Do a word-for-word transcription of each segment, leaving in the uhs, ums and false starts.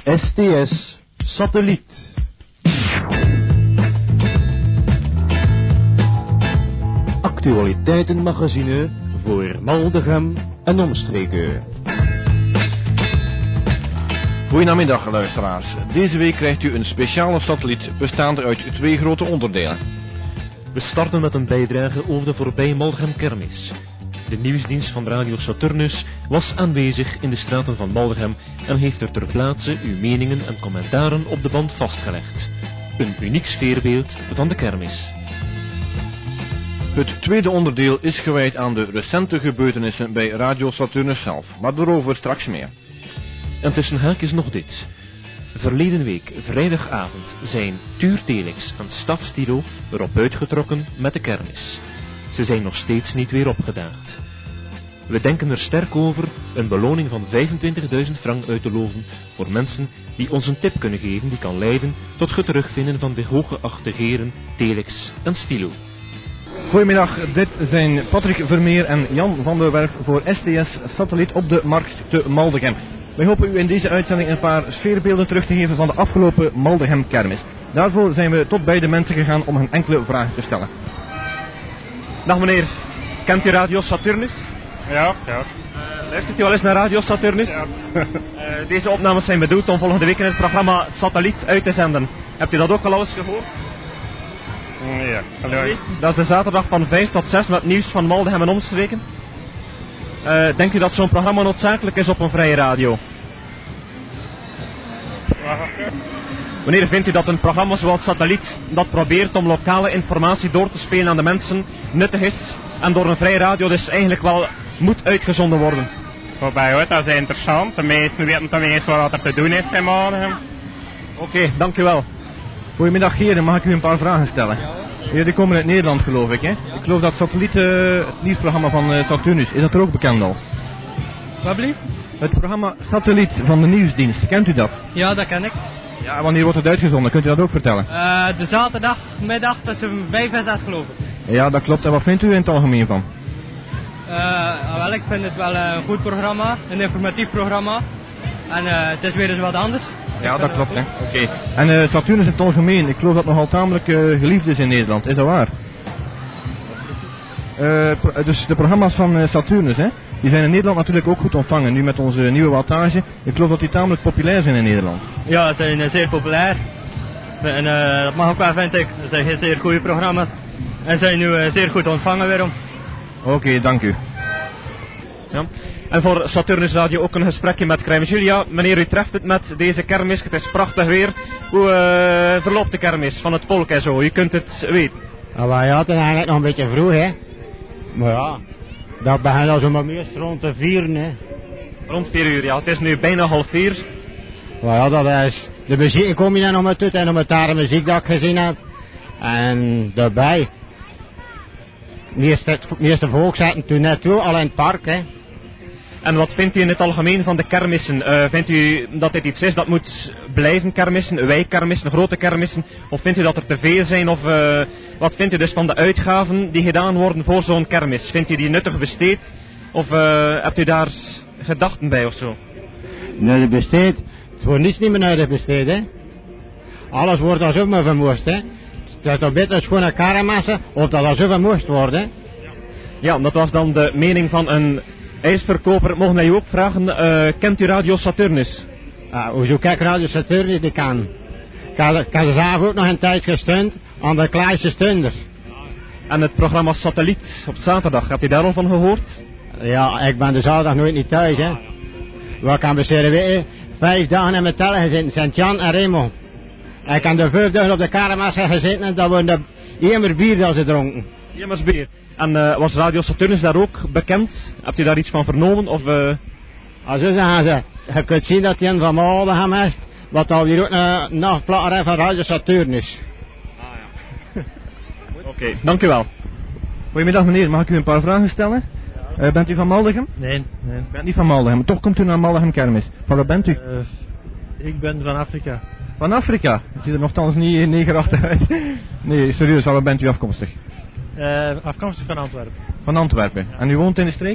S T S Satelliet. Actualiteitenmagazine voor Maldegem en omstreken. Goedemiddag luisteraars. Deze week krijgt u een speciale satelliet bestaande uit twee grote onderdelen. We starten met een bijdrage over de voorbije Maldegem kermis. De nieuwsdienst van Radio Saturnus was aanwezig in de straten van Maldegem en heeft er ter plaatse uw meningen en commentaren op de band vastgelegd. Een uniek sfeerbeeld van de kermis. Het tweede onderdeel is gewijd aan de recente gebeurtenissen bij Radio Saturnus zelf, maar daarover straks meer. En tussen haakjes nog dit. Verleden week, vrijdagavond, zijn Tuur Telex en Staf Stilo erop uitgetrokken met de kermis. Ze zijn nog steeds niet weer opgedaagd. We denken er sterk over een beloning van vijfentwintigduizend frank uit te loven voor mensen die ons een tip kunnen geven die kan leiden tot het terugvinden van de hooggeachte heren Telex en Stilo. Goedemiddag, dit zijn Patrick Vermeer en Jan van der Werf voor S T S Satelliet op de markt te Maldegem. Wij hopen u in deze uitzending een paar sfeerbeelden terug te geven van de afgelopen Maldegem kermis. Daarvoor zijn we tot bij de mensen gegaan om hen enkele vragen te stellen. Dag meneer, kent u Radio Saturnus? Ja, ja. Uh, luistert u al eens naar Radio Saturnus? Ja. uh, deze opnames zijn bedoeld om volgende week in het programma Satelliet uit te zenden. Hebt u dat ook al eens gehoord? Ja, hallo. Dat is de zaterdag van vijf tot zes met nieuws van Maldegem en omstreken. Uh, denkt u dat zo'n programma noodzakelijk is op een vrije radio? Wanneer vindt u dat een programma zoals Satelliet, dat probeert om lokale informatie door te spelen aan de mensen, nuttig is en door een vrije radio dus eigenlijk wel moet uitgezonden worden? Voor mij hoor, dat is interessant. De meesten weten tenminste wat er te doen is in Maldegem. Oké, okay, dank u wel. Goedemiddag heren, mag ik u een paar vragen stellen? Jullie komen uit Nederland geloof ik, hè? Ik geloof dat Satelliet, uh, het nieuwsprogramma van uh, Saturnus, is dat er ook bekend al? Wat blieft? Het programma Satelliet van de nieuwsdienst, kent u dat? Ja, dat ken ik. Ja, wanneer wordt het uitgezonden? Kunt u dat ook vertellen? Uh, de zaterdagmiddag tussen vijf en zes geloof ik. Ja, dat klopt. En wat vindt u in het algemeen van? Uh, wel, ik vind het wel een goed programma, een informatief programma. En uh, het is weer eens wat anders. Ja, dat klopt, hè. Oké. Okay. En uh, Saturnus in het algemeen, ik geloof dat nogal tamelijk uh, geliefd is in Nederland. Is dat waar? Uh, pro- dus de programma's van uh, Saturnus, hè, die zijn in Nederland natuurlijk ook goed ontvangen. Nu met onze nieuwe wattage. Ik geloof dat die tamelijk populair zijn in Nederland. Ja, ze zijn uh, zeer populair. En uh, dat mag ook wel, vind ik. Het zijn zeer goede programma's. En zijn nu uh, zeer goed ontvangen weerom. Oké, okay, dank u. Ja. En voor Saturnus Radio ook een gesprekje met Crème Julia. Meneer, u treft het met deze kermis. Het is prachtig weer. Hoe uh, verloopt de kermis van het volk en zo? U kunt het weten. Nou, ja, het is eigenlijk nog een beetje vroeg, hè. Maar ja, dat begint al zomaar meer rond de vier, hè. Rond vier uur, ja. Het is nu bijna half vier. Nou ja, dat is... De muziek, ik kom je daar nog met uit en nog met daar de muziek dat ik gezien heb. En daarbij... Meeste, meeste volk zaten toen net toe, al in het park, hè. En wat vindt u in het algemeen van de kermissen? Uh, vindt u dat dit iets is dat moet blijven kermissen, wijkkermissen, grote kermissen? Of vindt u dat er te veel zijn? Of uh, wat vindt u dus van de uitgaven die gedaan worden voor zo'n kermis? Vindt u die nuttig besteed? Of uh, hebt u daar gedachten bij of zo? Nuttig besteed? Het wordt niets niet meer nuttig besteed, hè. Alles wordt als ook maar vermoest, hè. Het is toch beter een schone karremassen of dat als ook vermoest wordt, hè. Ja, dat was dan de mening van een... ijsverkoper. Mogen wij u ook vragen, uh, kent u Radio Saturnus? Uh, hoezo kijk Radio Saturnus, die kan. Ik had ze zelf ook nog een tijd gesteund aan de kleine stunders. En het programma Satelliet op zaterdag, hebt u daar al van gehoord? Ja, ik ben de zaterdag nooit niet thuis, hè. Wat kan besteden weten? Vijf dagen in mijn tellen gezeten, Sint-Jan en Remo. Ik heb de vijf dagen op de karremassa gezeten en dat waren de één bier dat ze dronken. Één bier. En uh, was Radio Saturnus daar ook bekend? Hebt u daar iets van vernomen? Of, uh... Als zo zeggen ze, je kunt zien dat hij een van Maldegem is, wat alweer ook een nachtplatter heeft van Radio Saturnus. Ah ja. Oké, okay, dank u wel. Goedemiddag meneer, mag ik u een paar vragen stellen? Ja. Uh, bent u van Maldegem? Nee, nee. U bent niet van Maldegem, toch komt u naar Maldegem kermis. Van waar bent u? Uh, ik ben van Afrika. Van Afrika? Het ziet er nogthans niet negerachtig uit. Nee, serieus, waar bent u afkomstig? Uh, afkomstig van Antwerpen. Van Antwerpen. En u woont in de streek?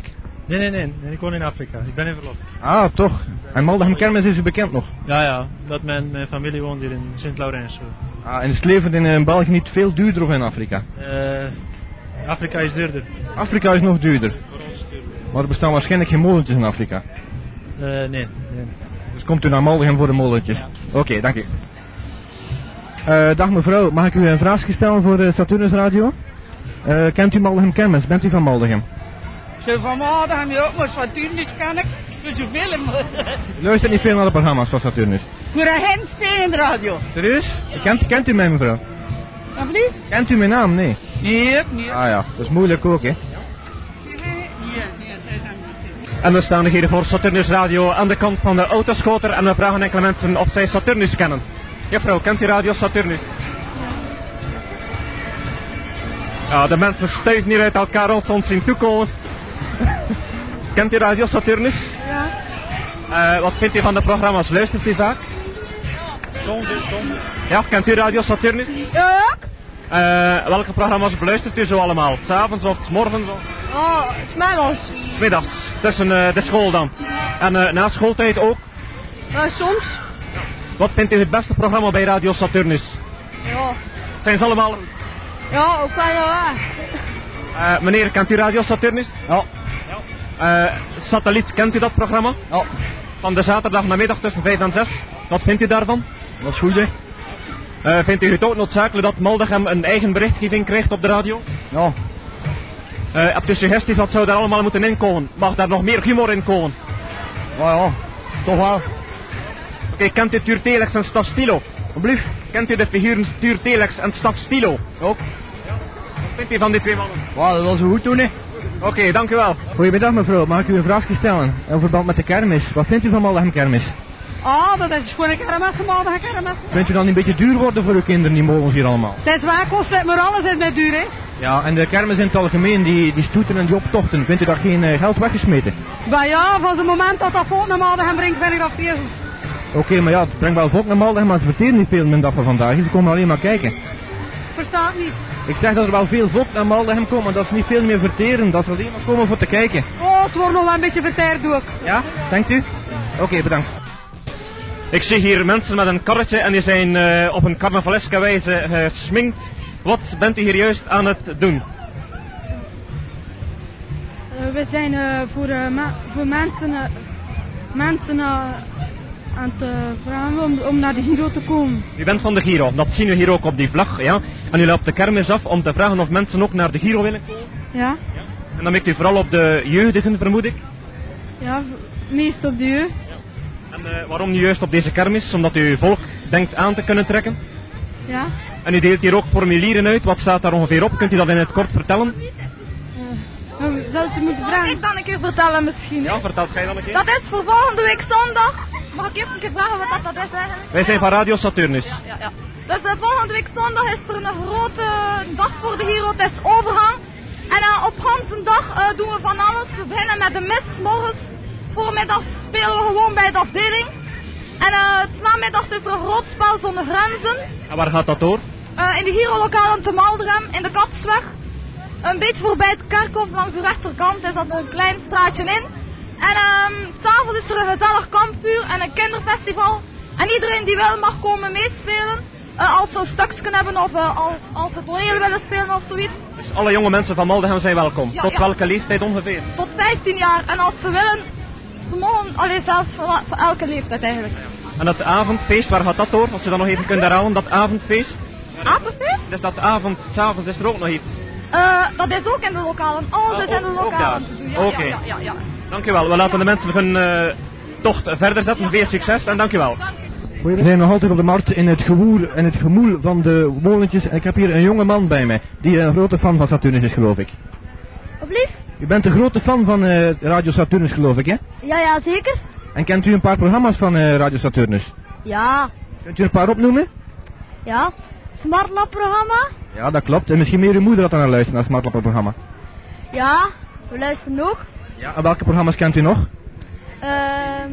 Nee, nee, nee, nee, ik woon in Afrika. Ik ben in verlof. Ah, toch. En Maldegem Kermis is u bekend nog? Ja, ja, dat mijn, mijn familie woont hier in Sint-Laurens. Ah, en is het leven in uh, België niet veel duurder of in Afrika? Uh, Afrika is duurder. Afrika is nog duurder. Voor ons is het duurder. Maar er bestaan waarschijnlijk geen molentjes in Afrika. Uh, nee, nee. Dus komt u naar Maldegem voor de molentjes? Ja. Oké, okay, dank u. Uh, dag mevrouw, mag ik u een vraagje stellen voor uh, Saturnus Radio? Uh, kent u Maldegem Kermis? Bent u van Maldegem? Zo van Maldegem, ja, maar Saturnus ken ik. Voor zoveel in U luistert niet veel naar de programma's van Saturnus? Voor een hemspelen radio. Serieus? Kent, kent u mij mevrouw? Wat lief? Kent u mijn naam? Nee. Nee, nee. Ah ja, dat is moeilijk ook hè. En we staan hier voor Saturnus Radio aan de kant van de autoscoter en we vragen enkele mensen of zij Saturnus kennen. Juffrouw, kent u Radio Saturnus? Ja, de mensen stuiven hier uit elkaar als ze ons zien toekomen. Kent u Radio Saturnus? Ja. Uh, wat vindt u van de programma's? Luistert u vaak? Soms, soms. Ja, kent u Radio Saturnus? Ja. Uh, welke programma's beluistert u zo allemaal? 's Avonds of 's morgens? Of? Oh, smiddags. 's Middags, tussen uh, de school dan. En uh, na schooltijd ook? Uh, soms. Wat vindt u het beste programma bij Radio Saturnus? Ja. Zijn ze allemaal? Ja, ook wel ja. Uh, meneer, kent u Radio Saturnus? Ja. Uh, Satelliet, kent u dat programma? Ja. Van de zaterdagnamiddag tussen vijf en zes. Wat vindt u daarvan? Dat is goed hè. Uh, vindt u het ook noodzakelijk dat Maldegem een eigen berichtgeving krijgt op de radio? Ja. Uh, hebt u suggesties wat zou daar allemaal moeten inkomen? Mag daar nog meer humor in komen? Ja, ja. Toch wel. Oké, okay, kent u Tuur Telex en Staf Stilo? Alsjeblieft. Kent u de figuren Tuur Telex en Staf Stilo? Ook. Ja. Wat vindt u van die twee mannen? Ja, dat was goed doen hè. Oké, okay, dank u wel. Goedemiddag mevrouw, mag ik u een vraagje stellen? In verband met de kermis. Wat vindt u van Maldegem Kermis? Ah, dat is gewoon een kermis, Maldegem kermis. Vindt u dan niet een beetje duur worden voor uw kinderen, die molens hier allemaal? Dat is waar, kost het maar alles is met duur hè. Ja, en de kermis in het algemeen, die, die stoeten en die optochten, vindt u daar geen uh, geld weggesmeten? Maar ja, van het moment dat dat volk naar Maldegem brengt, vind ik dat veel. Oké, okay, maar ja, het brengt wel volk naar Maldegem, maar ze verteren niet veel min dat van vandaag. Ze komen alleen maar kijken. Verstaat niet. Ik zeg dat er wel veel volk naar Maldegem komen, maar dat ze niet veel meer verteren, dat ze alleen maar komen voor te kijken. Oh, het wordt nog wel een beetje verteerd ook. Ja, denkt u? Oké, okay, bedankt. Ik zie hier mensen met een karretje en die zijn uh, op een carnavaleske wijze gesminkt. Wat bent u hier juist aan het doen? Uh, we zijn uh, voor, uh, ma voor mensen, uh, mensen uh, aan het uh, vragen om, om naar de Giro te komen. U bent van de Giro, dat zien we hier ook op die vlag, ja. En u loopt de kermis af om te vragen of mensen ook naar de Giro willen komen? Ja. Ja. En dan mikt u vooral op de jeugdigen, vermoed ik? Ja, meest op de jeugd. Ja. En uh, waarom nu juist op deze kermis? Omdat u volk denkt aan te kunnen trekken? Ja. En u deelt hier ook formulieren uit, wat staat daar ongeveer op? Kunt u dat in het kort vertellen? Uh, zou u moeten vragen? Mag ik dan een keer vertellen misschien? Ja, vertelt gij dan een keer? Dat is voor volgende week zondag. Mag ik eerst een keer vragen wat dat, dat is eigenlijk? Wij zijn van Radio Saturnus. Ja, ja, ja. Dus uh, volgende week zondag is er een grote dag voor de Giro, het is overgang. En uh, op ganse dag uh, doen we van alles. We beginnen met de mis, morgens. Voormiddag spelen we gewoon bij de afdeling. En uh, het namiddag is er een groot spel zonder grenzen. En waar gaat dat door? Uh, in de Giro-lokaal te Maldegem, in de Kapsweg. Een beetje voorbij het kerkhof, langs de rechterkant is dat een klein straatje in. En um, s'avonds is er een gezellig kampvuur en een kinderfestival. En iedereen die wil mag komen meespelen. Uh, als ze een stukje hebben of uh, als, als ze toneel willen spelen of zoiets. Dus alle jonge mensen van Maldegem zijn welkom. Ja, Tot ja. welke leeftijd ongeveer? Tot vijftien jaar. En als ze willen, ze mogen alleen zelfs voor, voor elke leeftijd eigenlijk. En dat avondfeest, waar gaat dat door? Als je dat nog even kunt herhalen, dat avondfeest? Avondfeest? Dus dat avond, s'avonds is er ook nog iets. Uh, dat is ook in de lokalen. Alles Ah, is in de ook- ook lokalen daar. te doen. Ja, Oké. ja, ja, ja, ja. Dank u wel. We laten de mensen hun uh, tocht verder zetten. Veel succes en dank u wel. We zijn nog altijd op de markt in het gewoel en het gemoel van de molentjes. En ik heb hier een jonge man bij mij, die een grote fan van Saturnus is, geloof ik. Alsjeblieft? U bent een grote fan van uh, Radio Saturnus, geloof ik, hè? Ja, ja, zeker. En kent u een paar programma's van uh, Radio Saturnus? Ja, Kunt u een paar opnoemen? ja. Smartlab programma? Ja, dat klopt. En misschien meer uw moeder dat dan naar luistert, naar het Smartlap programma. Ja, we luisteren ook. Ja. En welke programma's kent u nog? Ehm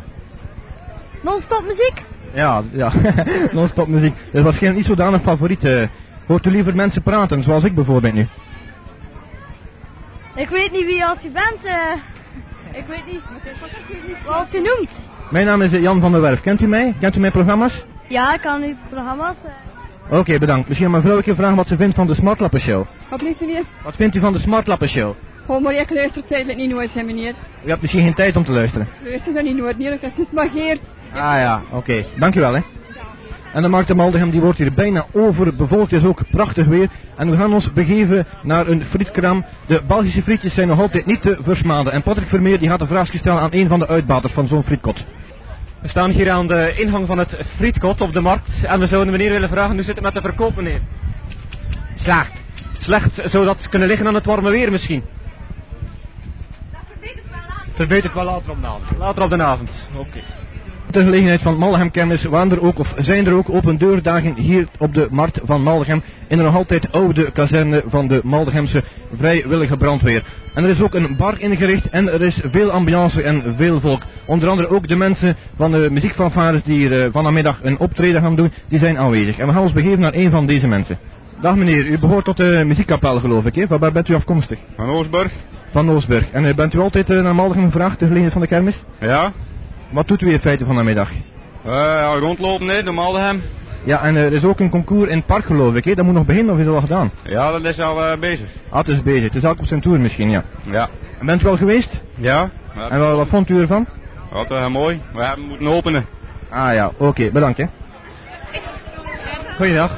non-stop muziek? Ja, ja. Non-stop muziek. Dat is waarschijnlijk niet zodanig favoriet. Uh, hoort u liever mensen praten, zoals ik bijvoorbeeld nu? Ik weet niet wie als je bent. eh Ik weet niet. Wat heeft u noemt? Mijn naam is eh, Jan van der Werf. Kent u mij? Kent u mijn programma's? Ja, ik kan uw programma's. Uh... Oké, bedankt. Misschien aan mijn vrouw een keer vragen wat ze vindt van de Smartlappen Show. Wat ligt er hier? Wat vindt u van de Smartlappen Show? Gewoon maar ik luister tijdelijk niet nooit, hè meneer. U hebt misschien geen tijd om te luisteren. Luister er niet nooit, niet, dat is maar geert. Ah ja, oké. Okay. Dankjewel hè. En de markt te Maldegem die wordt hier bijna overbevolkt. Het is ook prachtig weer. En we gaan ons begeven naar een frietkraam. De Belgische frietjes zijn nog altijd niet te versmaden. En Patrick Vermeer die gaat een vraagje stellen aan een van de uitbaters van zo'n frietkot. We staan hier aan de ingang van het frietkot op de markt. En we zouden meneer willen vragen, hoe zit het met de verkoop meneer? Slecht. Slecht, zou dat kunnen liggen aan het warme weer misschien? Verbetert wel later op de avond. Later op de avond, oké. Okay. Ter gelegenheid van Maldegem Kermis waren er ook, of zijn er ook open deurdagen hier op de markt van Maldegem in de nog altijd oude kazerne van de Maldegemse vrijwillige brandweer. En er is ook een bar ingericht en er is veel ambiance en veel volk. Onder andere ook de mensen van de muziekfanfares die hier uh, vanmiddag een optreden gaan doen, die zijn aanwezig. En we gaan ons begeven naar een van deze mensen. Dag meneer, u behoort tot de muziekkapel geloof ik, hè? Van waar bent u afkomstig? Van Oosburg. Van Oosburg. En uh, bent u altijd uh, naar Maldegem gevraagd, ter gelegenheid van de kermis? Ja. Wat doet u in feite van de middag? Uh, ja, rondlopen hè, door Maldegem. Ja, en uh, er is ook een concours in het park geloof ik, hè? Dat moet nog beginnen of is dat al gedaan? Ja, dat is al uh, bezig. Ah, het is bezig. Het is elk op zijn tour misschien, ja. Ja. En bent u al geweest? Ja. En wat, wat vond u ervan? Wat uh, mooi. We hebben moeten openen. Ah ja, oké, okay, bedankt hè. Goeiedag.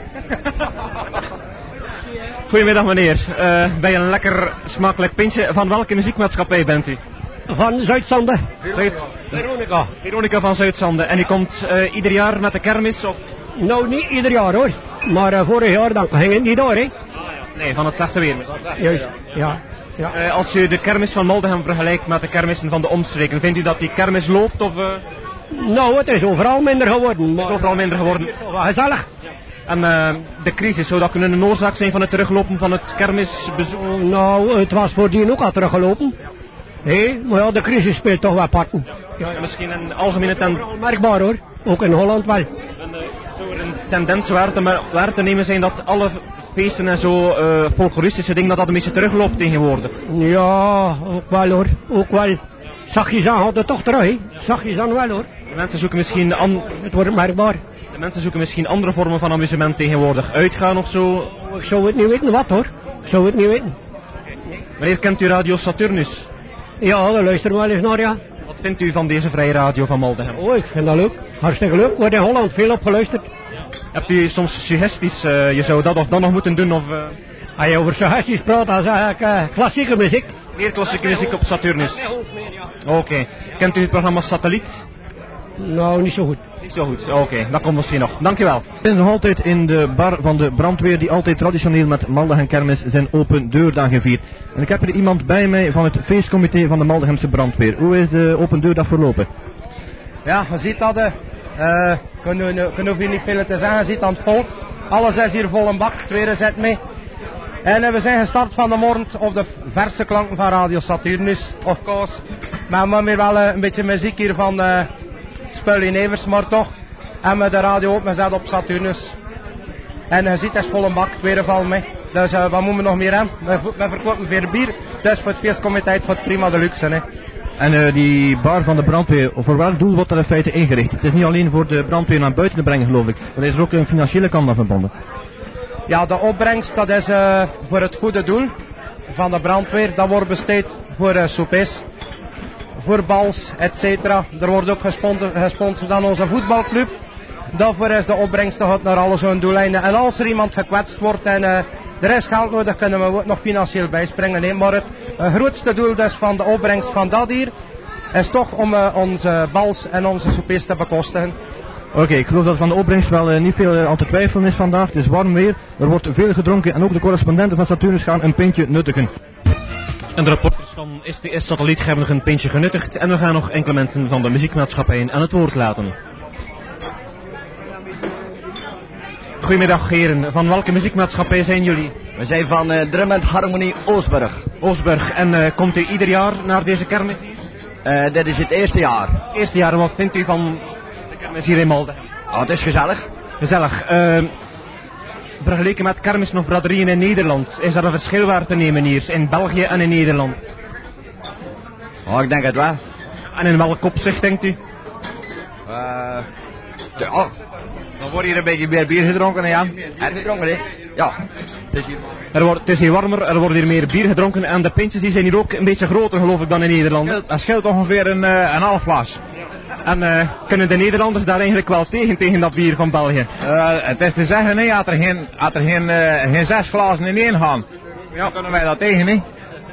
Goedemiddag meneer. Uh, bij een lekker smakelijk pintje. Van welke muziekmaatschappij bent u? Van Zuidzande. Zuid... Veronica. Veronica van Zuidzande. En u komt uh, ieder jaar met de kermis? Of? Nou, niet ieder jaar hoor. Maar uh, vorig jaar dan ging het niet door, hè? Ah, ja. Nee, van het slechte weer. Juist, ja. ja. Uh, als u de kermis van Maldegem vergelijkt met de kermissen van de omstreken, vindt u dat die kermis loopt of... Uh... Nou, het is overal minder geworden. Maar... Het is overal minder geworden. Gezellig. En uh, de crisis, zou dat kunnen een oorzaak zijn van het teruglopen van het kermisbezoek? Nou, het was voordien ook al teruggelopen. Hé, hey, maar ja, de crisis speelt toch wel parten. Ja, ja, misschien een algemene tendens. Merkbaar hoor, ook in Holland wel. Een, uh, zou er een tendens waar te, waar te nemen zijn dat alle feesten en zo uh, folkloristische dingen, dat dat een beetje terugloopt tegenwoordig? Ja, ook wel hoor, ook wel. Zachtjes aan gaat het toch terug, hè? Zachtjes aan wel hoor. De mensen zoeken misschien an... Het wordt merkbaar. De mensen zoeken misschien andere vormen van amusement tegenwoordig. Uitgaan of zo? Ik zou het niet weten wat hoor. Ik zou het niet weten. Wanneer kent u Radio Saturnus? Ja, daar luister wel eens naar, ja. Wat vindt u van deze vrije radio van Maldegem? Oh, ik vind dat leuk. Hartstikke leuk. Wordt in Holland veel op geluisterd. Hebt u soms suggesties? Uh, je zou dat of dat nog moeten doen of... Uh... Als je over suggesties praat, dan zeg ik uh, klassieke muziek. Meer klassieke muziek op Saturnus? Oké. Okay. Kent u het programma Satelliet? Nou, niet zo goed. Niet zo goed, oké. Okay. Dat komt misschien nog. Dankjewel. We zijn nog altijd in de bar van de brandweer die altijd traditioneel met Maldegem Kermis zijn open deurdagen viert. En ik heb er iemand bij mij van het feestcomité van de Maldegemse brandweer. Hoe is de open deurdag verlopen? Ja, je ziet dat, uh, kunnen, kunnen we hier niet veel te zeggen, je ziet aan het volk. Alles is hier vol een bak, tweede zet mee. En uh, we zijn gestart van de morgen op de verse klanken van Radio Saturnus, of course. Maar we hebben weer wel uh, een beetje muziek hier van uh, Spully Nevers, maar toch. En we de radio opgezet op Saturnus. En je ziet, het is vol een bak, tweede val mee. Dus uh, wat moeten we nog meer hebben? We, we verkopen weer bier, dus voor het feestcomité voor het prima deluxe. Hè. En uh, die bar van de brandweer, voor welk doel wordt dat in feite ingericht? Het is niet alleen voor de brandweer naar buiten te brengen geloof ik, maar er is er ook een financiële kant aan verbonden. Ja, de opbrengst dat is uh, voor het goede doel van de brandweer. Dat wordt besteed voor uh, soupés, voor bals, et cetera. Er wordt ook gesponsord, gesponsord aan onze voetbalclub. Daarvoor is de opbrengst gaat naar alle zo'n doeleinden. En als er iemand gekwetst wordt en uh, er is geld nodig, kunnen we ook nog financieel bijspringen. Nee, maar het uh, grootste doel dus van de opbrengst van dat hier is toch om uh, onze bals en onze soupés te bekostigen. Oké, okay, ik geloof dat van de opbrengst wel uh, niet veel uh, aan te twijfelen is vandaag. Het is warm weer, er wordt veel gedronken en ook de correspondenten van Saturnus gaan een pintje nuttigen. En de reporters van S T S Satelliet hebben nog een pintje genuttigd en we gaan nog enkele mensen van de muziekmaatschappijen aan het woord laten. Goedemiddag heren, van welke muziekmaatschappij zijn jullie? We zijn van uh, Drum and Harmony Oosburg. Oosburg, en uh, komt u ieder jaar naar deze kermis? Uh, dit is het eerste jaar. Eerste jaar, en wat vindt u van de kermis hier in Maldegem? Oh, het is gezellig. Gezellig. Uh, vergeleken met kermissen of braderieën in Nederland, is er een verschil waar te nemen hier, in België en in Nederland? Oh, ik denk het wel. En in welk opzicht denkt u? Uh, ja, dan wordt hier een beetje meer bier gedronken, hè, Jan. Er gedronken, hè? Ja. Het is hier... Er wordt, het is hier warmer, er wordt hier meer bier gedronken en de pintjes die zijn hier ook een beetje groter, geloof ik, dan in Nederland. Dat scheelt ongeveer een, uh, een half glas. En uh, kunnen de Nederlanders daar eigenlijk wel tegen, tegen dat bier van België? Uh, het is te zeggen, nee, had er geen, had er geen, uh, geen zes glazen in één gaan. Ja, kunnen wij dat tegen, hè?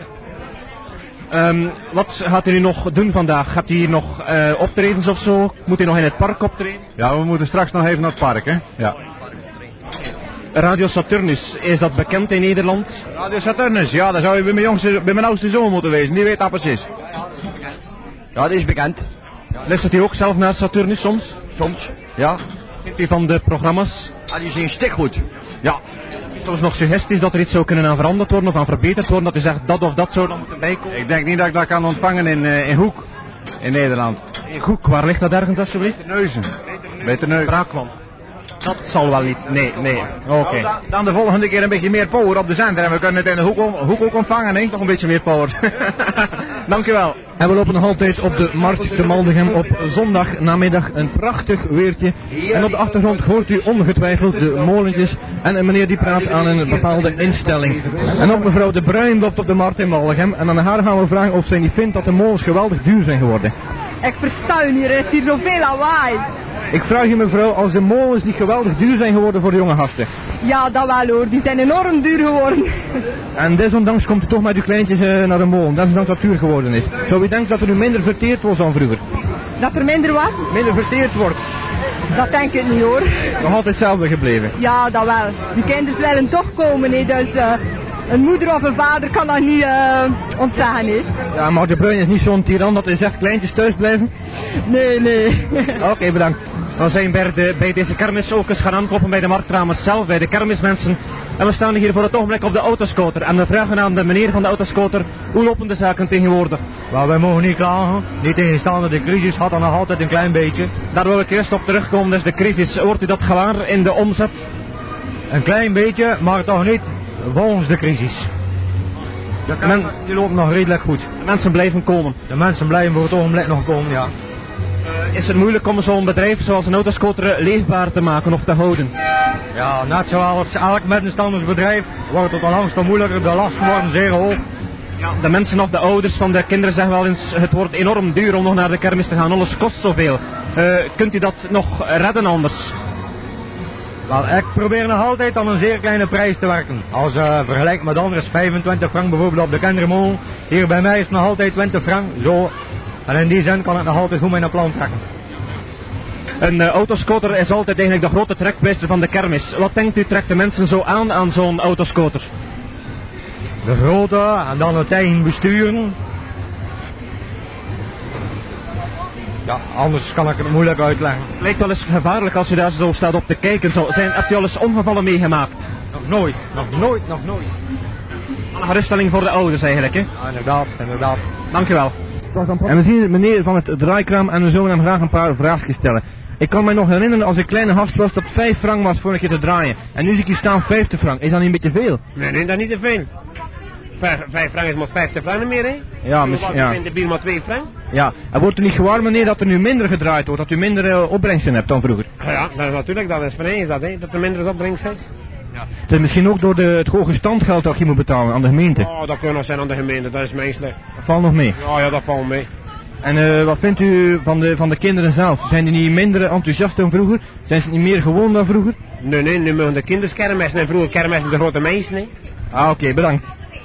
Um, wat gaat u nu nog doen vandaag? Gaat u hier nog uh, optredens of zo? Moet u nog in het park optreden? Ja, we moeten straks nog even naar het park, hè? Ja. Radio Saturnus, is dat bekend in Nederland? Radio Saturnus, ja, dat zou je bij mijn, jongste, bij mijn oudste zoon moeten wezen, die weet dat precies. Ja, dat is bekend. Luistert u ook zelf naar Saturnus soms? Soms, ja. Vindt u van de programma's? Ah, die zijn stikgoed. Ja. Soms nog suggesties dat er iets zou kunnen aan veranderd worden of aan verbeterd worden, dat u zegt dat of dat zou dan moeten bijkomen? Ik denk niet dat ik dat kan ontvangen in, uh, in Hoek, in Nederland. In Hoek, waar ligt dat ergens alsjeblieft? Terneuzen. Bij Terneuzen. Braakman. Dat zal wel niet. Nee, nee. Oké. Okay. Nou, dan, dan de volgende keer een beetje meer power op de zender en we kunnen het in de hoek, hoek ook ontvangen, hè? Nog een beetje meer power. Dank u wel. En we lopen nog altijd op de markt te Maldegem op zondag namiddag een prachtig weertje. En op de achtergrond hoort u ongetwijfeld de molentjes en een meneer die praat aan een bepaalde instelling. En ook mevrouw De Bruin loopt op de markt in Maldegem en aan haar gaan we vragen of zij niet vindt dat de molens geweldig duur zijn geworden. Ik versta u niet, er is hier zoveel lawaai. Ik vraag u mevrouw, als de molens niet geweldig duur zijn geworden voor de jonge gasten? Ja, dat wel hoor, die zijn enorm duur geworden. En desondanks komt u toch met uw kleintjes uh, naar de molen, desondanks dat het duur geworden is. Zou u denken dat er nu minder verteerd wordt dan vroeger? Dat er minder wat? Minder verteerd wordt. Dat denk ik niet hoor. Nog altijd hetzelfde gebleven? Ja, dat wel. Die kinderen willen toch komen, he, dus uh, een moeder of een vader kan dat niet uh, ontzeggen. He. Ja, maar De Bruin is niet zo'n tiran dat hij zegt kleintjes thuis blijven? Nee, nee. Oké, okay, bedankt. We zijn bij, de, bij deze kermis ook eens gaan aankloppen bij de marktramers zelf, bij de kermismensen. En we staan hier voor het ogenblik op de autoscooter. En we vragen aan de meneer van de autoscooter, hoe lopen de zaken tegenwoordig? Nou, wij mogen niet klagen. Niet tegenstaande de crisis had er nog altijd een klein beetje. Daar wil ik eerst op terugkomen, dus de crisis. Hoort u dat gewaar in de omzet? Een klein beetje, maar toch niet volgens de crisis. De men, die loopt nog redelijk goed. De mensen blijven komen? De mensen blijven voor het ogenblik nog komen, ja. Is het moeilijk om zo'n bedrijf zoals een autoscooter leefbaar te maken of te houden? Ja, net zoals elk middenstandersbedrijf wordt het al langs te moeilijker, de lasten worden zeer hoog. Ja, de mensen of de ouders van de kinderen zeggen wel eens, het wordt enorm duur om nog naar de kermis te gaan, alles kost zoveel. Uh, kunt u dat nog redden anders? Wel, ik probeer nog altijd aan een zeer kleine prijs te werken. Als uh, vergelijk met anderen is vijfentwintig frank bijvoorbeeld op de kindermolen. Hier bij mij is het nog altijd twintig frank, zo. En in die zin kan ik nog altijd goed mijn plan trekken. Een uh, autoscooter is altijd eigenlijk de grote trekpleister van de kermis. Wat denkt u, trekt de mensen zo aan aan zo'n autoscooter? De grote en dan het eigen besturen. Ja, anders kan ik het moeilijk uitleggen. Het lijkt wel eens gevaarlijk als u daar zo staat op te kijken. Zo, zijn, hebt u al eens ongevallen meegemaakt? Nog nooit, nog nooit, nog nooit. Een geruststelling voor de ouders eigenlijk, hè? Ja, inderdaad, inderdaad. Dank u wel. En we zien meneer van het draaikraam en we zullen hem graag een paar vraagjes stellen. Ik kan me nog herinneren als ik kleine gast was dat vijf frank was voor een keer te draaien. En nu zie ik hier staan vijftig frank. Is dat niet een beetje veel? Nee, nee, dat is niet te veel. Vijf, vijf frank is maar vijftig frank meer, hè? Ja, misschien. Ja. In de bier maar twee frank. Ja, en wordt u niet gewaar, meneer, dat er nu minder gedraaid wordt, dat u minder uh, opbrengsten hebt dan vroeger? Ja, dat is natuurlijk, dat is van één is dat, hè? Dat er minder opbrengst is. Ja. Het is misschien ook door de, het hoge standgeld dat je moet betalen aan de gemeente. Oh, dat kan nog zijn aan de gemeente, dat is menselijk. Dat valt nog mee? Ja, ja, dat valt mee. En uh, wat vindt u van de, van de kinderen zelf? Zijn die niet minder enthousiast dan vroeger? Zijn ze niet meer gewoon dan vroeger? Nee, nee, nu mogen de kinders kermissen en vroeger kermissen de grote mensen, hè? Ah, oké, okay, bedankt.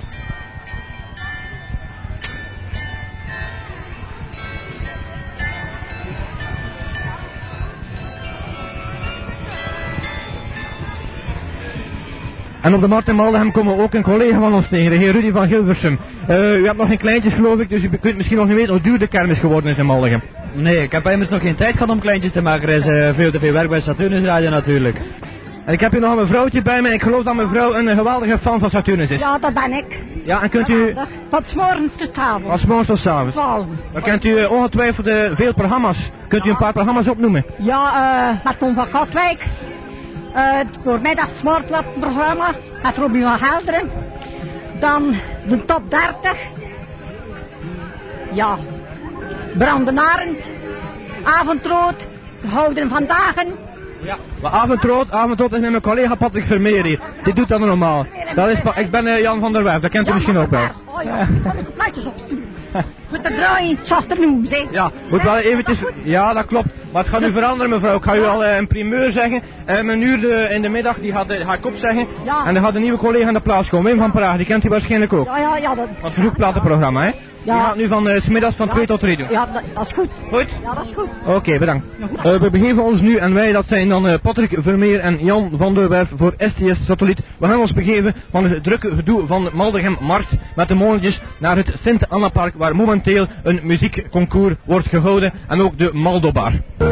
En op de markt in Maldegem komen we ook een collega van ons tegen, de heer Rudy van Gilversum. Uh, u hebt nog geen kleintjes geloof ik, dus u kunt misschien nog niet weten hoe duur de kermis geworden is in Maldegem. Nee, ik heb immers nog geen tijd gehad om kleintjes te maken, er is uh, veel te veel werk bij Saturnus Radio natuurlijk. En ik heb hier nog een mevrouwtje bij me, ik geloof dat mevrouw een geweldige fan van Saturnus is. Ja, dat ben ik. Ja, en kunt u... Van 's morgens tot 's avonds. Van 's morgens tot 's avonds. twaalf. Dan kent u uh, ongetwijfeld uh, veel programma's. Kunt ja. u een paar programma's opnoemen? Ja, uh, met Tom van Katwijk. Uh, voor mij dat sportprogramma met Robin van Gelderen. Dan de top dertig. Ja. Brandenarend. Avondrood. Houden van dagen. Ja. Maar avondrood, avondrood is met mijn collega Patrick Vermeer hier. Die doet dat normaal. Dat is, ik ben uh, Jan van der Werf, dat kent u Jan misschien ook wel. Oh ja, kan ik de plaatjes opsturen. Met de draai, afternoon, zeg. Ja, moet wel eventjes... Ja, dat klopt. Maar het gaat nu veranderen, mevrouw. Ik ga u al uh, een primeur zeggen. Um, een uur de, in de middag, die gaat, uh, ga ik opzeggen. Ja. En dan gaat een nieuwe collega aan de plaats komen. Wim van Praag, die kent u waarschijnlijk ook. Ja, ja, ja. Dat... Van het verzoekplatenprogramma, hè? Ja. Die gaat nu van uh, 's middags van ja. twee tot drie doen. Ja, dat, dat is goed. Goed? Ja, dat is goed. Oké, okay, bedankt. Uh, we begeven ons nu, en wij dat zijn dan uh, Patrick Vermeer en Jan van der Werf voor S T S Satelliet. We gaan ons begeven van het drukke gedoe van Maldegem Markt met de molentjes naar het Sint-Anna-park, waar momenteel een muziekconcours wordt gehouden, en ook de Maldobar.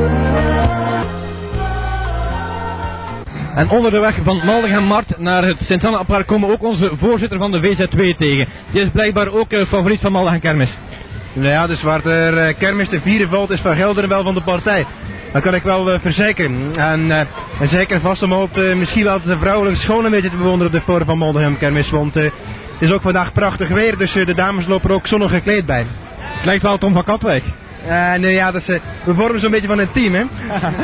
En onder de weg van Maldegem Markt naar het Sint-Anna-park komen ook onze voorzitter van de V Z twee tegen. Die is blijkbaar ook uh, favoriet van Maldegem Kermis. Nou ja, dus waar er uh, kermis te vieren valt is van Gelderen wel van de partij. Dat kan ik wel uh, verzekeren. En, uh, en zeker vast om op uh, misschien wel de vrouwelijke schoon een beetje te bewonderen op de forum van Maldegem Kermis. Want uh, het is ook vandaag prachtig weer, dus uh, de dames lopen er ook zonnig gekleed bij. Het lijkt wel Tom van Katwijk. Uh, nee ja, dus, uh, we vormen zo'n beetje van een team, hè.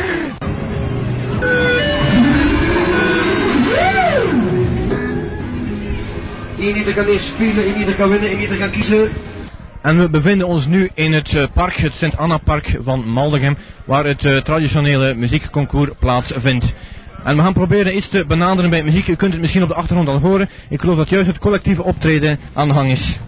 Ieder kan eens spelen, ieder kan winnen, ieder kan kiezen. En we bevinden ons nu in het uh, park, het Sint-Anna-park van Maldegem, waar het uh, traditionele muziekconcours plaatsvindt. En we gaan proberen iets te benaderen bij muziek. U kunt het misschien op de achtergrond al horen. Ik geloof dat juist het collectieve optreden aan de gang is.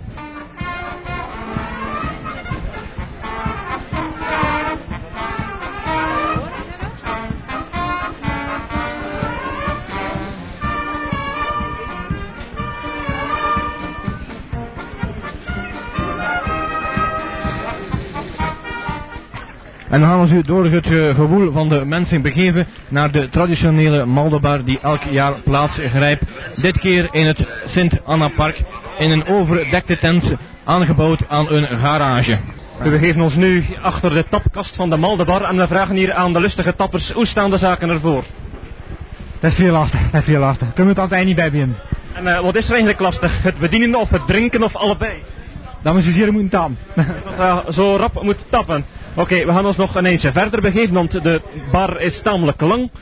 En we gaan ons nu door het uh, gewoel van de mensen begeven naar de traditionele Maldobar die elk jaar plaats grijpt. Dit keer in het Sint-Anna-park in een overdekte tent aangebouwd aan een garage. We begeven ons nu achter de tapkast van de Maldobar en we vragen hier aan de lustige tappers, hoe staan de zaken ervoor? Dat is veel lastig, dat is veel lastig. Kunnen we het altijd niet bij beginnen. En uh, wat is er eigenlijk lastig? Het bedienen of het drinken of allebei? Dan moet je hier moeten tappen. Dat uh, zo rap moet tappen. Oké, okay, we gaan ons nog een eindje verder begeven, want de bar is tamelijk lang.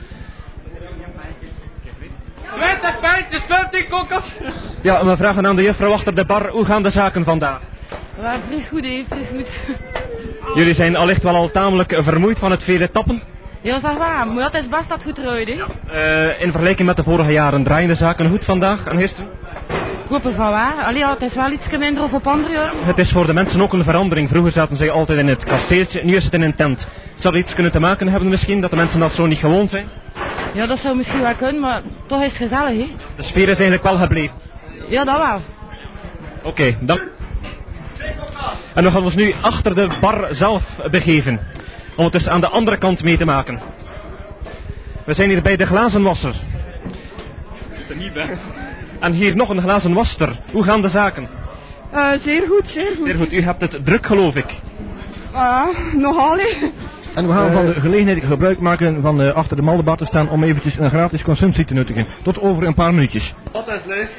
twintig pijntjes, twintig kokkers. Ja, we vragen aan de juffrouw achter de bar, hoe gaan de zaken vandaag? Ja, vrij goed, hè, vrij goed. Jullie zijn allicht wel al tamelijk vermoeid van het vele tappen. Ja, zeg waar, maar dat is best dat goed eruit, hè? Uh, in vergelijking met de vorige jaren draaien de zaken goed vandaag en gisteren? Goed van waar. Allee, ja, het is wel iets minder of op andere jaren. Het is voor de mensen ook een verandering. Vroeger zaten zij altijd in het kasteeltje, nu is het in een tent. Zou er iets kunnen te maken hebben misschien, dat de mensen dat zo niet gewoon zijn? Ja, dat zou misschien wel kunnen, maar toch is het gezellig, hè? De sfeer is eigenlijk wel gebleven. Ja, dat wel. Oké, okay, dan. En we gaan ons nu achter de bar zelf begeven. Om het dus aan de andere kant mee te maken. We zijn hier bij de glazenwasser. Er niet bij. En hier nog een glazenwasser. Hoe gaan de zaken? Uh, zeer goed, zeer goed. Zeer goed, u hebt het druk geloof ik. Ah, uh, nogal hè. En we gaan uh, van de gelegenheid gebruik maken van uh, achter de Maldobar te staan om eventjes een gratis consumptie te nuttigen. Tot over een paar minuutjes. Wat is leuk.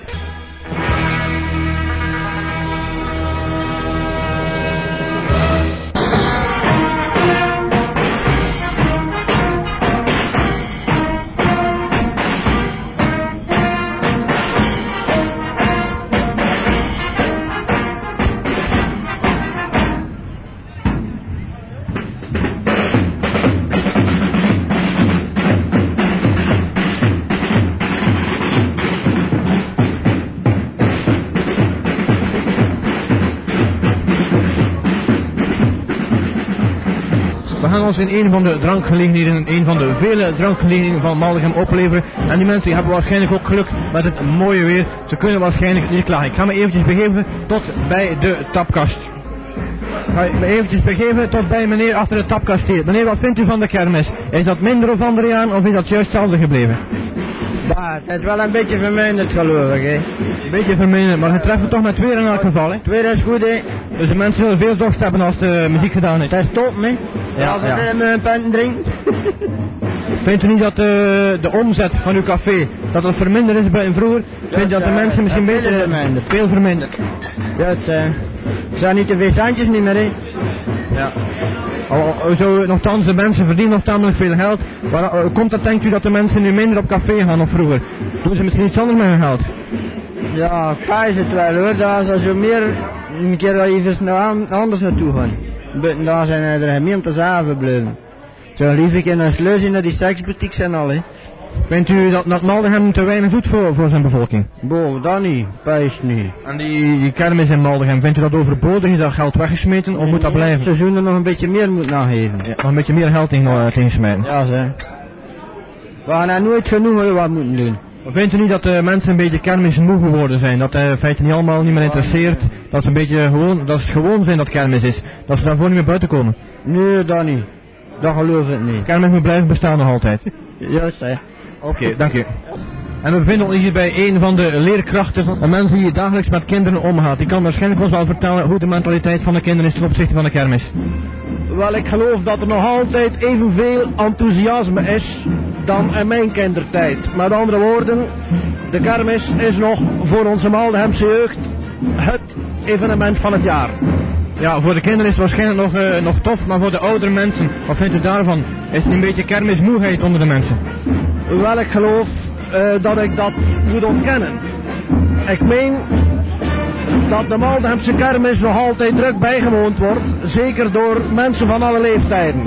We gaan ons in een van de drankgelegenheden, een van de vele drankgelegenheden van Maldegem opleveren. En die mensen die hebben waarschijnlijk ook geluk met het mooie weer. Ze kunnen waarschijnlijk niet klagen. Ik ga me eventjes begeven tot bij de tapkast. Ik ga me eventjes begeven tot bij meneer achter de tapkast hier. Meneer, wat vindt u van de kermis? Is dat minder of andere jaren of is dat juist hetzelfde gebleven? Bah, het is wel een beetje verminderd geloof ik, hè. Een beetje verminderd, maar het treffen toch met weer in elk geval, hè? Het weer is goed, hè. Dus de mensen zullen veel dorst hebben als de muziek gedaan is. Het is top, hè. Ja, als ja. het met een pen drinkt. Vindt u niet dat de, de omzet van uw café, dat het verminderd is bij vroeger? Vindt u dat de mensen misschien veel beter... verminderd. Veel verminderd. Ja, het, uh, zijn niet de wisantjes niet meer, hè. Ja. Al, al, zo, nogthans, de mensen verdienen nog tamelijk veel geld. Maar uh, komt dat, denkt u, dat de mensen nu minder op café gaan dan vroeger? Doen ze misschien iets anders met hun geld? Ja, pa is het wel hoor, daar is zo meer een keer dat even naar anders naartoe gaan. Buiten daar zijn er de gemeentes aangebleven. Zo lief ik in een sluis in naar die seksboutiques en al, hè. Vindt u dat, dat Maldegem te weinig doet voor, voor zijn bevolking? Boven, dat niet, pijs niet. En die, die kermis in Maldegem, vindt u dat overbodig? Is dat geld weggesmeten of moet dat blijven? Het seizoen er nog een beetje meer moet nageven. Ja, nog een beetje meer geld tegen, uh, tegen smijten. Ja, zeg. We gaan er nooit genoeg wat moeten doen. Maar vindt u niet dat uh, mensen een beetje kermis moe geworden zijn? Dat uh, feiten niet allemaal niet meer interesseert? Dat ze een beetje gewoon, dat ze gewoon zijn dat kermis is? Dat ze daarvoor niet meer buiten komen? Nee, dat niet. Dat geloof ik niet. Kermis moet blijven bestaan nog altijd. Juist, hè. Oké, okay, dank u. En we bevinden ons hier bij een van de leerkrachten van de mensen die dagelijks met kinderen omgaat. Die kan waarschijnlijk ons wel vertellen hoe de mentaliteit van de kinderen is ten opzichte van de kermis. Wel, ik geloof dat er nog altijd evenveel enthousiasme is dan in mijn kindertijd. Met andere woorden, de kermis is nog voor onze Maldehemse jeugd het evenement van het jaar. Ja, voor de kinderen is het waarschijnlijk nog, uh, nog tof, maar voor de oudere mensen, wat vindt u daarvan? Is het een beetje kermismoeheid onder de mensen? Wel, ik geloof uh, dat ik dat moet ontkennen. Ik meen dat de Maldehemse kermis nog altijd druk bijgewoond wordt, zeker door mensen van alle leeftijden.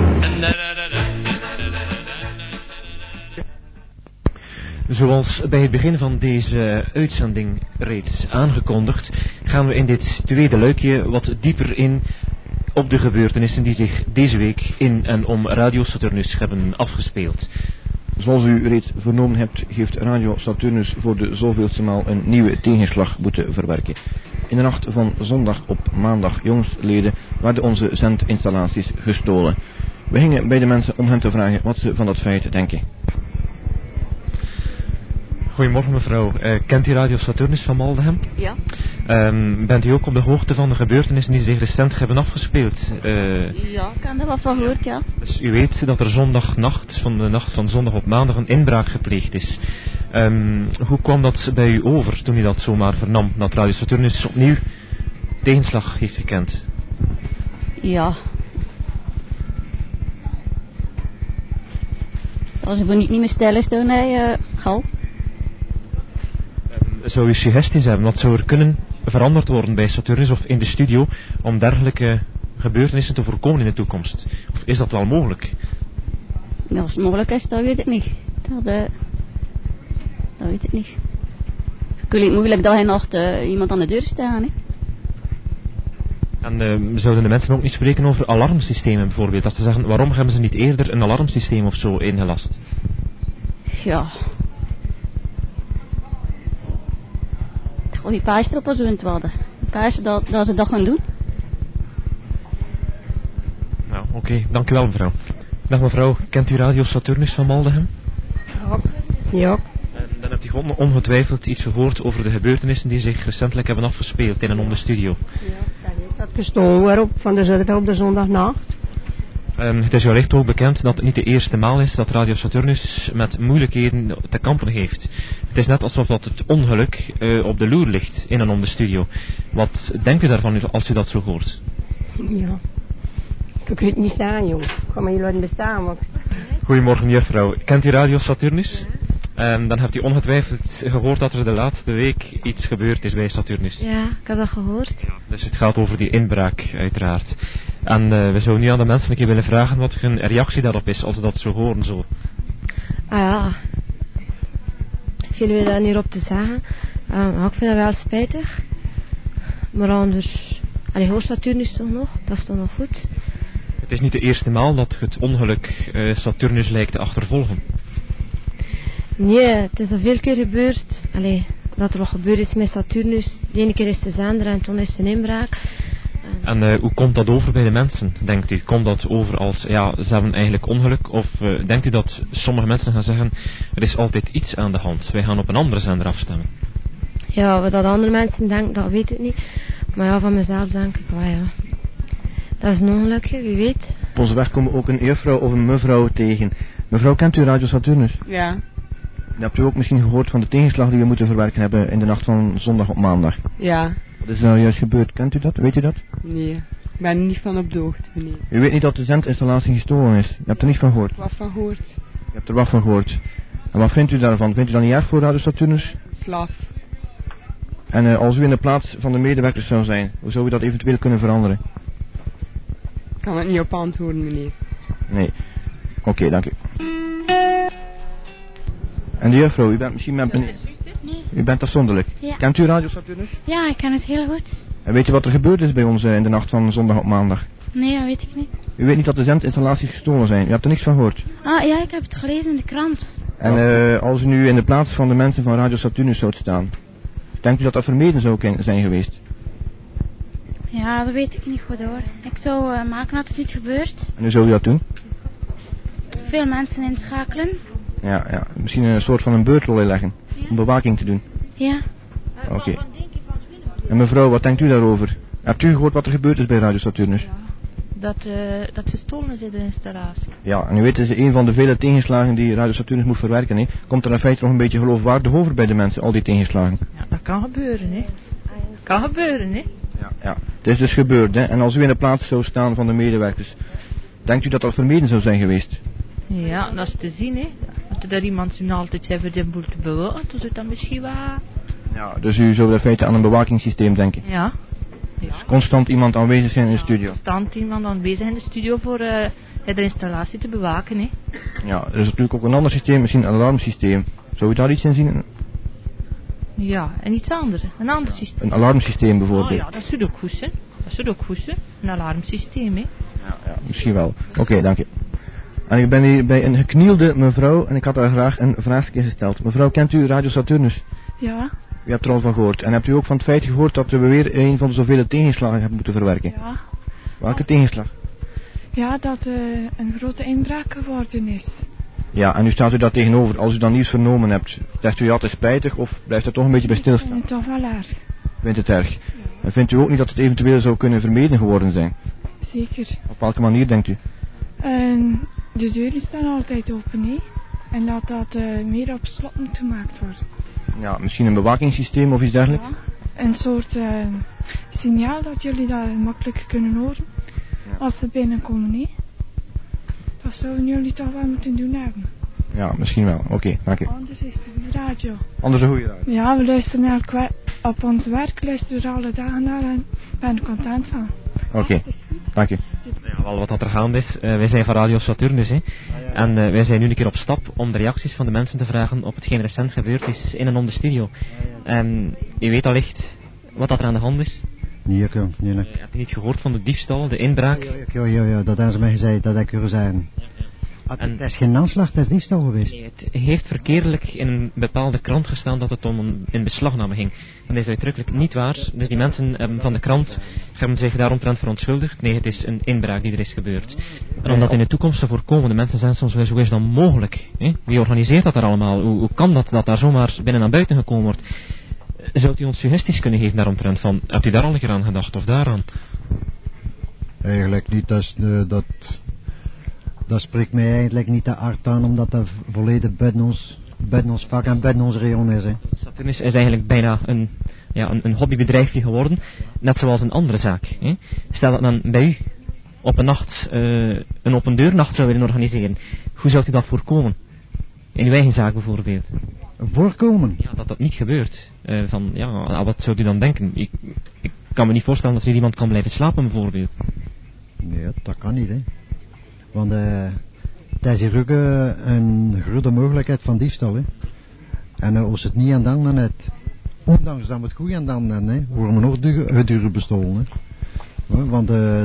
Zoals bij het begin van deze uitzending reeds aangekondigd, gaan we in dit tweede luikje wat dieper in op de gebeurtenissen die zich deze week in en om Radio Saturnus hebben afgespeeld. Zoals u reeds vernomen hebt, heeft Radio Saturnus voor de zoveelste maal een nieuwe tegenslag moeten verwerken. In de nacht van zondag op maandag jongstleden werden onze zendinstallaties gestolen. We gingen bij de mensen om hen te vragen wat ze van dat feit denken. Goedemorgen mevrouw, uh, kent u Radio Saturnus van Maldegem? Ja. Um, bent u ook op de hoogte van de gebeurtenissen die zich recent hebben afgespeeld? Uh, ja, ik heb er wat van gehoord, ja. Dus u weet dat er zondagnacht, dus van de nacht van zondag op maandag, een inbraak gepleegd is. Um, hoe kwam dat bij u over toen u dat zomaar vernam, dat Radio Saturnus opnieuw tegenslag heeft gekend? Ja. Als ik niet meer stil is, dan nee, uh, gauw. Zou u suggesties hebben? Wat zou er kunnen veranderd worden bij Saturnus of in de studio om dergelijke gebeurtenissen te voorkomen in de toekomst? Of is dat wel mogelijk? Ja, als het mogelijk is, dat weet ik niet. Dat, uh, dat weet ik niet. Het is niet moeilijk dat hij nog uh, iemand aan de deur staat. Hè? En uh, zouden de mensen ook niet spreken over alarmsystemen bijvoorbeeld? Dat ze zeggen, waarom hebben ze niet eerder een alarmsysteem of zo ingelast? Ja... Of die paas erop als we het hadden. Paas dat, dat ze dat gaan doen. Nou, oké. Okay. Dank u wel, mevrouw. Dag mevrouw, kent u Radio Saturnus van Maldegem? Ja. Ja. En dan hebt u gewoon ongetwijfeld iets gehoord over de gebeurtenissen die zich recentelijk hebben afgespeeld in en om de studio. Ja, dat heeft dat gestolen waarop van de zaterdag op de zondagnacht. Um, het is wellicht ook bekend dat het niet de eerste maal is dat Radio Saturnus met moeilijkheden te kampen heeft. Het is net alsof dat het ongeluk uh, op de loer ligt in en om de studio. Wat denkt u daarvan als u dat zo hoort? Ja, ik weet het niet staan, jong. Ik ga maar hier laten bestaan. Want... Goedemorgen juffrouw, kent u Radio Saturnus? Ja. Um, dan hebt u ongetwijfeld gehoord dat er de laatste week iets gebeurd is bij Saturnus. Ja, ik heb dat gehoord. Ja, dus het gaat over die inbraak uiteraard. En uh, we zouden nu aan de mensen een keer willen vragen wat hun reactie daarop is als ze dat zo horen zo. Ah ja, vielen we daar niet op te zeggen. Uh, ik vind dat wel spijtig. Maar anders, allee, hoor Saturnus toch nog, dat is toch nog goed. Het is niet de eerste maal dat het ongeluk uh, Saturnus lijkt te achtervolgen. Nee, het is al veel keer gebeurd. Allee, dat er nog gebeurd is met Saturnus. De ene keer is de zender en toen is het een inbraak. En uh, hoe komt dat over bij de mensen, denkt u? Komt dat over als, ja, ze hebben eigenlijk ongeluk? Of uh, denkt u dat sommige mensen gaan zeggen, er is altijd iets aan de hand, wij gaan op een andere zender afstemmen? Ja, wat dat andere mensen denken, dat weet ik niet. Maar ja, van mezelf denk ik, well, ja, dat is een ongelukje, wie weet. Op onze weg komen we ook een juffrouw of een mevrouw tegen. Mevrouw, kent u Radio Saturnus? Ja. Hebt u ook misschien gehoord van de tegenslag die we moeten verwerken hebben in de nacht van zondag op maandag? Ja. Wat is er nou juist gebeurd? Kent u dat? Weet u dat? Nee, ik ben er niet van op de hoogte, meneer. U weet niet dat de zendinstallatie gestolen is? Je hebt er niet van gehoord? Wat van gehoord? Je hebt er wat van gehoord. En wat vindt u daarvan? Vindt u dat niet erg voor Radio Saturnus? Slaaf. En uh, als u in de plaats van de medewerkers zou zijn, hoe zou u dat eventueel kunnen veranderen? Ik kan het niet op antwoorden, meneer. Nee. Oké, okay, dank u. En de juffrouw, u bent misschien met ben... U bent afzonderlijk. Ja. Kent u Radio Saturnus? Ja, ik ken het heel goed. En weet je wat er gebeurd is bij ons uh, in de nacht van zondag op maandag? Nee, dat weet ik niet. U weet niet dat de zendinstallaties gestolen zijn. U hebt er niks van gehoord. Ah, ja, ik heb het gelezen in de krant. En uh, als u nu in de plaats van de mensen van Radio Saturnus zou staan, denkt u dat dat vermeden zou zijn geweest? Ja, dat weet ik niet goed hoor. Ik zou uh, maken dat er iets gebeurt. En hoe zou u dat doen? Veel mensen inschakelen. Ja, ja. Misschien een soort van een beurtrol inleggen. Ja. Om bewaking te doen. Ja. Oké. Okay. En mevrouw, wat denkt u daarover? Hebt u gehoord wat er gebeurd is bij Radio Saturnus? Ja. Dat, uh, dat gestolen is in de installatie. Ja, en u weet, het is een van de vele tegenslagen die Radio Saturnus moet verwerken. Hè. Komt er in feite nog een beetje geloofwaardig over bij de mensen, al die tegenslagen? Ja, dat kan gebeuren, hè. Kan gebeuren, hè. Ja, ja. Het is dus gebeurd, hè. En als u in de plaats zou staan van de medewerkers, denkt u dat dat vermeden zou zijn geweest? Ja, dat is te zien, hè. Als er daar iemand zo altijd heeft voor de boel te bewaken, dan zou dat misschien wel... Ja, dus u zou in feite aan een bewakingssysteem denken? Ja. Ja. Constant iemand aanwezig zijn in de studio? Constant iemand aanwezig in de studio voor uh, de installatie te bewaken, hè. Ja, er is natuurlijk ook een ander systeem, misschien een alarmsysteem. Zou u daar iets in zien? Ja, en iets anders, een ander systeem. Een alarmsysteem bijvoorbeeld? Oh ja, dat zou ook goed zijn. Dat zou ook goed zijn, een alarmsysteem, hè. Ja, ja, misschien wel. Oké, okay, dank je. En ik ben hier bij een geknielde mevrouw en ik had haar graag een vraagje gesteld. Mevrouw, kent u Radio Saturnus? Ja. U hebt er al van gehoord. En hebt u ook van het feit gehoord dat we weer een van de zoveel tegenslagen hebben moeten verwerken? Ja. Welke tegenslag? Ja, dat uh, een grote inbraak geworden is. Ja, en nu staat u daar tegenover. Als u dan nieuws vernomen hebt, zegt u ja, het is spijtig of blijft er toch een beetje bij stilstaan? Ik vind het toch wel erg. Vindt het erg? Ja. En vindt u ook niet dat het eventueel zou kunnen vermeden geworden zijn? Zeker. Op welke manier denkt u? Uh, de deuren staan altijd open, hè? En dat dat uh, meer op slot moet gemaakt worden. Ja, misschien een bewakingssysteem of iets dergelijks? Ja, een soort uh, signaal dat jullie dat makkelijk kunnen horen. Ja. Als ze binnenkomen, hè? Dat zouden jullie toch wel moeten doen hebben. Ja, misschien wel. Oké, okay, dank u. Anders is het de radio. Anders een goede radio. Ja, we luisteren elk we- op ons werk, luisteren we alle dagen naar en ben er content van. Oké, okay. Dank u. Ja, wel wat dat er gaande is. Uh, wij zijn van Radio Saturnus, hè. Ah, ja. En uh, wij zijn nu een keer op stap om de reacties van de mensen te vragen op hetgeen recent gebeurd is in en om de studio. En ah, ja. U weet allicht wat dat er aan de hand is? Nee, ik heb niet. Uh, hebt u niet gehoord van de diefstal, de inbraak? Ja, ja, ja, ja, dat hebben ze mij gezegd, dat heb ik u gezegd. Het en, is geen aanslag, het is diefstal geweest. Nee, het heeft verkeerdelijk in een bepaalde krant gestaan dat het om een in beslagname ging. En dat is uitdrukkelijk niet waar. Dus die mensen um, van de krant hebben zich daaromtrent verontschuldigd. Nee, het is een inbraak die er is gebeurd. En om dat in de toekomst te voorkomen, de mensen zijn soms wel zo is dan mogelijk. Hè? Wie organiseert dat er allemaal? Hoe, hoe kan dat dat daar zomaar binnen naar buiten gekomen wordt? Zou u ons suggesties kunnen geven daaromtrent van, hebt u daar al een keer aan gedacht of daaraan? Eigenlijk niet, dat is, uh, dat... Dat spreekt mij eigenlijk niet te hard aan, omdat dat volledig buiten ons, buiten ons vak en buiten ons rayon is. Hè. Saturnus is eigenlijk bijna een, ja, een, een hobbybedrijfje geworden, net zoals een andere zaak. Hè. Stel dat men bij u op een nacht uh, een open deurnacht zou willen organiseren. Hoe zou u dat voorkomen? In uw eigen zaak bijvoorbeeld. Voorkomen? Ja, dat dat niet gebeurt. Uh, van, ja, wat zou u dan denken? Ik, ik kan me niet voorstellen dat er iemand kan blijven slapen bijvoorbeeld. Nee, dat kan niet, hè. Want uh, het is hier ook uh, een grote mogelijkheid van diefstal. Hè. En uh, als het niet aan dan dan het, ondanks dat we het goed aan dan dan, hè, worden we nog duur, duur bestolen. Hè. Ja, want uh,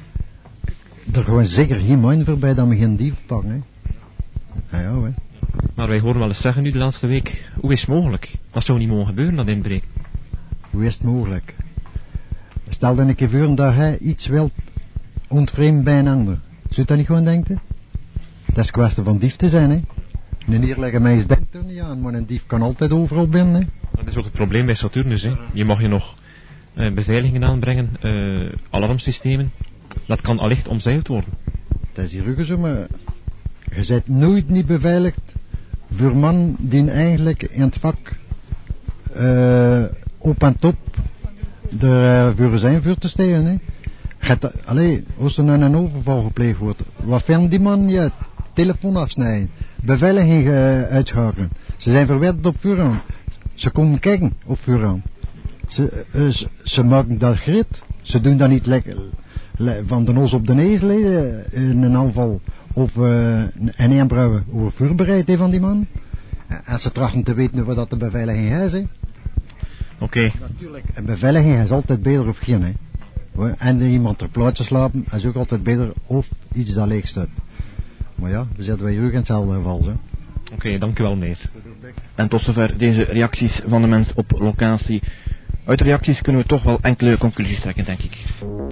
er gewoon zeker geen man voorbij dat we geen dief pakken. Hè. Ja, ja, hè. Maar wij horen wel eens zeggen nu de laatste week, hoe is het mogelijk? Dat zou niet mogen gebeuren, dat inbreekt. Hoe is het mogelijk? Stel dan een keer voor dat hij iets wil ontvreemd bij een ander. Zou je dat niet gewoon denken? Dat is kwestie van dief te zijn, hè. Een eerlijke mens denkt er niet aan, maar een dief kan altijd overal binnen, hè. Dat is ook het probleem bij Saturnus, hè. Je mag je nog uh, beveiligingen aanbrengen, uh, alarmsystemen. Dat kan allicht omzeild worden. Dat is hier ook zo, maar je bent nooit niet beveiligd voor man die eigenlijk in het vak uh, op en top er uh, voor zijn vuur te steken. Hè. Gaat, allee, als er nou een overval gepleegd wordt, wat vindt die man? Ja, telefoon afsnijden, beveiliging uh, uitschakelen. Ze zijn verwerd op vuuraan. Ze komen kijken op vuuraan. Ze, uh, ze, ze maken dat grit. Ze doen dat niet lekker le, van de nos op de neus uh, in een aanval of uh, een inbrouwen over vuurbereid van die man. En ze trachten te weten wat dat de beveiliging is. Oké. Okay. Natuurlijk, een beveiliging is altijd beter of geen. Hè. En iemand ter plaatse slapen is ook altijd beter of iets dat leeg staat. Maar ja, we zitten wij hier in hetzelfde geval. Oké, okay, dankjewel meneer. En tot zover deze reacties van de mens op locatie. Uit de reacties kunnen we toch wel enkele conclusies trekken, denk ik.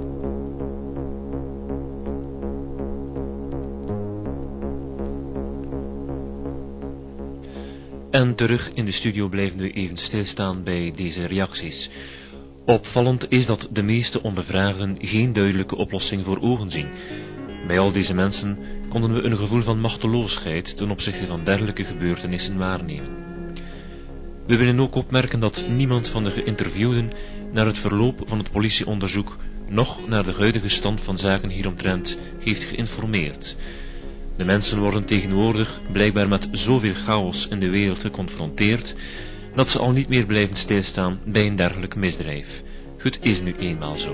En terug in de studio blijven we even stilstaan bij deze reacties. Opvallend is dat de meeste ondervraagden geen duidelijke oplossing voor ogen zien. Bij al deze mensen konden we een gevoel van machteloosheid ten opzichte van dergelijke gebeurtenissen waarnemen. We willen ook opmerken dat niemand van de geïnterviewden naar het verloop van het politieonderzoek noch naar de huidige stand van zaken hieromtrent heeft geïnformeerd. De mensen worden tegenwoordig blijkbaar met zoveel chaos in de wereld geconfronteerd dat ze al niet meer blijven stilstaan bij een dergelijk misdrijf. Het is nu eenmaal zo.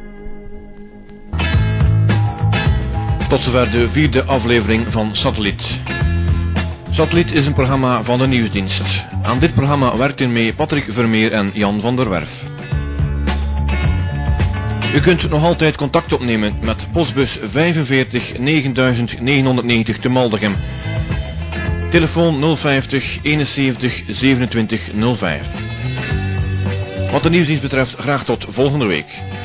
Tot zover de vierde aflevering van Satelliet. Satelliet is een programma van de Nieuwsdienst. Aan dit programma werkten mee Patrick Vermeer en Jan van der Werf. U kunt nog altijd contact opnemen met postbus vijfenveertig negenduizend te Maldegem. Telefoon nul vijftig eenenzeventig zevenentwintig nul vijf. Wat de Nieuwsdienst betreft graag tot volgende week.